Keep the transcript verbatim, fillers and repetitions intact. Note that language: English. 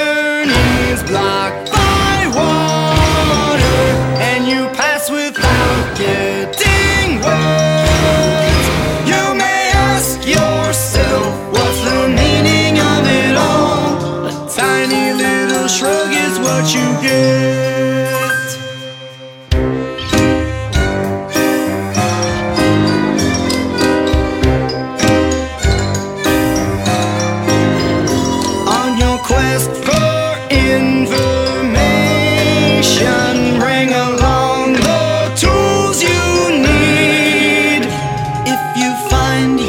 journey's blocked by water, and you pass without getting wet. You may ask yourself, what's the meaning of it all? A tiny little shrug is what you get. On your quest for information, bring along the tools you need. If you find